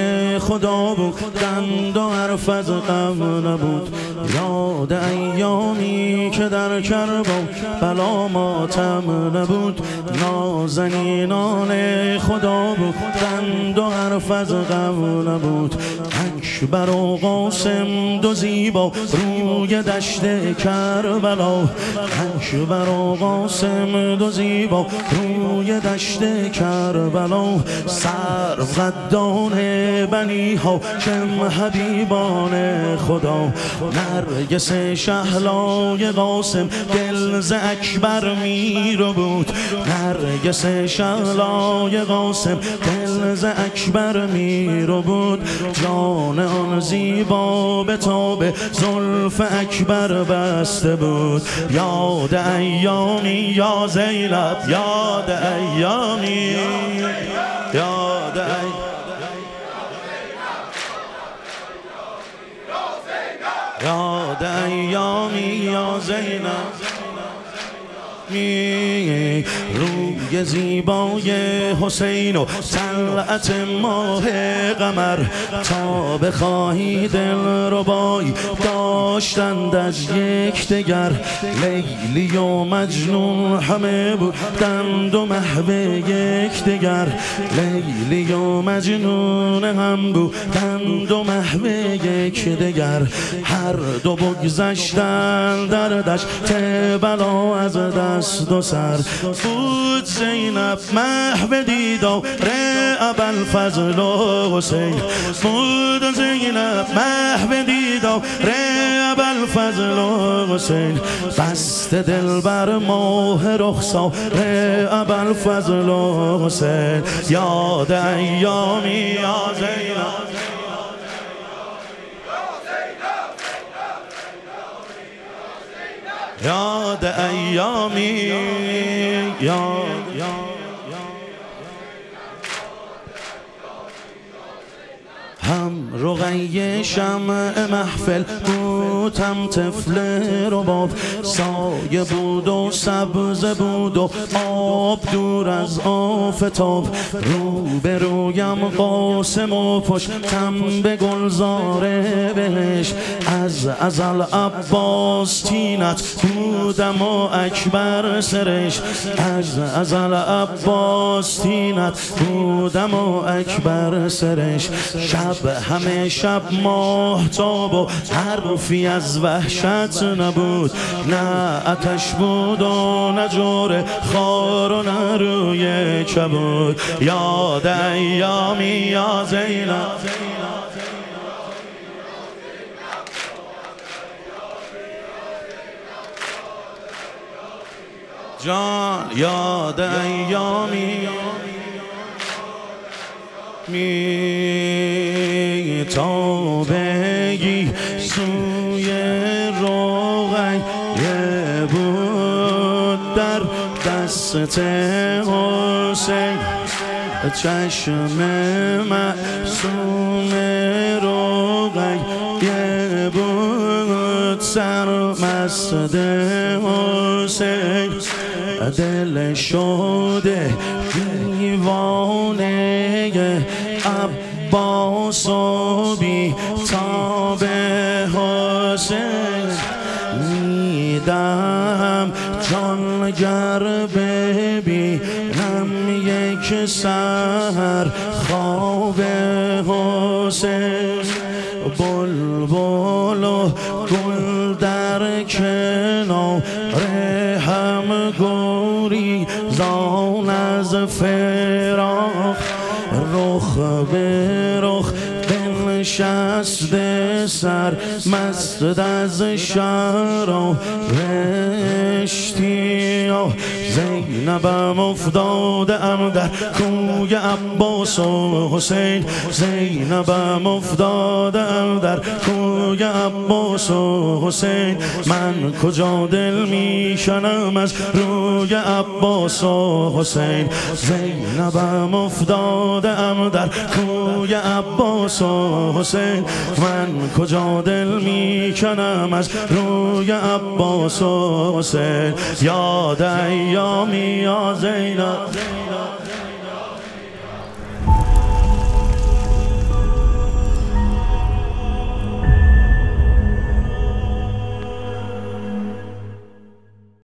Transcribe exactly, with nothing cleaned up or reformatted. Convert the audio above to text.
خدا بود، دند و حرف از غم نبود. یاد ایامی که در کربلا بلا ماتم نبود. نازنینان خدا بود، دند و حرف از غم نبود. اکبر و قاسم دو زیبا روی دشت کربلا. اکبر و قاسم دو زیبا روی دشت کربلا. سرو قدان بنی هاشم حبیبان خدا. نرگس شهلای قاسم دل ز اکبر میرو بود. نرگس شهلای قاسم دل ز اکبر میرو بود. جان آن زیبا به تاب زلف اکبر بسته بود. یاد ایامی یا زینب، یاد ایامی، یاد ایامی، یاد ایامی یا زینب. روی زیبای حسین و طلعت ماه قمر، تا بخواهی دل ربایی داشتند از یک دگر. لیلی و مجنون همه بودند و محو یک دگر. لیلی و مجنون هم بودند و محو یک دگر. هر دو بگذشتند در دشت بلا از دست و سر. بود زینب محو دیدار ابوالفضل و حسین. بود زینب محو دیدار ابوالفضل و حسین. بسته دل بر ماه رخسار ابوالفضل و حسین. یاد ایامی یا زینب، یاد ایامی، یاد هم رقیه شمع محفل بود، هم طفل رباب. سایه بود و سبز بود و آب دور از آفتاب. رو به رویم قاسم و پشتم به گلزار بهش. از ازل عباس تینت بودم و اکبر سرش. از ازل عباس تینت بودم و اکبر سرش. شب همه شب ماهتاب و حرفی از وحشت نبود. نه آتش بود و نه جور خار و نه روی کبود. یاد ایامی یا زینب، جان یاد ایامی می تا بگی سوی رقیه بود در دست حسین. چشم معصوم رقیه بود سرمست حسین. دل شده دیوانه عباس و بی تاب حسین. میدم جان گر ببینم یک سحر خواب حسین. بلبل و گل در کنار هم گریزان از فراق. رخ به رخ بنشسته سر مست از شراب اشتیاق. زینبم افتاده ام در کوی عباس و حسین. زینبم افتاده ام در کوی عباس و حسین. من کجا دل میشنم از روی عباس و حسین. زینبم افتاده ام در کوی عباس و حسین. من کجا دل میکنم از روی عباس و حسین. یاد ایامی یا زینب.